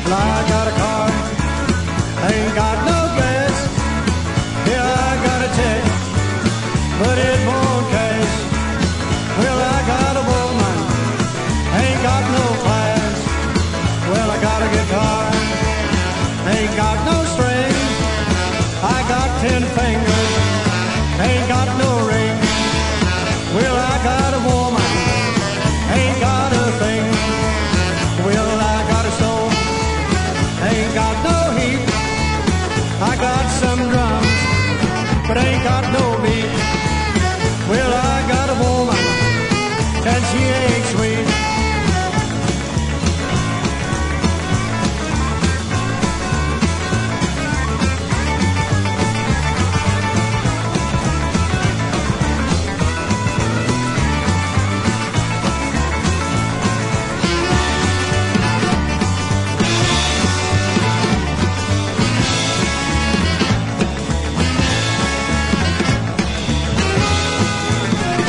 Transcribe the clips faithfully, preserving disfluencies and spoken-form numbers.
Well, I got a car, ain't got no gas. Yeah, I got a check, but it won't cash. Well, I got a woman, ain't got no class. Well, I got a guitar, ain't got no strings. I got ten fingers, ain't got no ring. Well, I got a woman, ain't got a thing. Well, I got a stove, ain't got no heat. I got some drums, but ain't got no beat. Well, I got a woman, and she ain't sweet.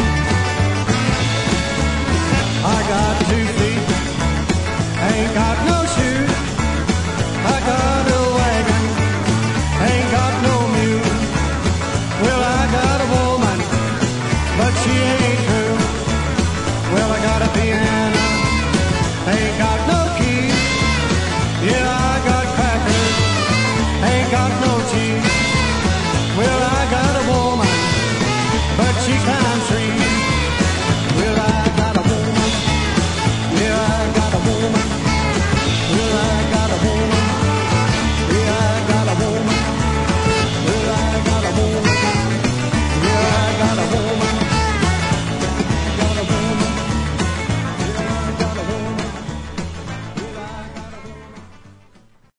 I got two feet, ain't got no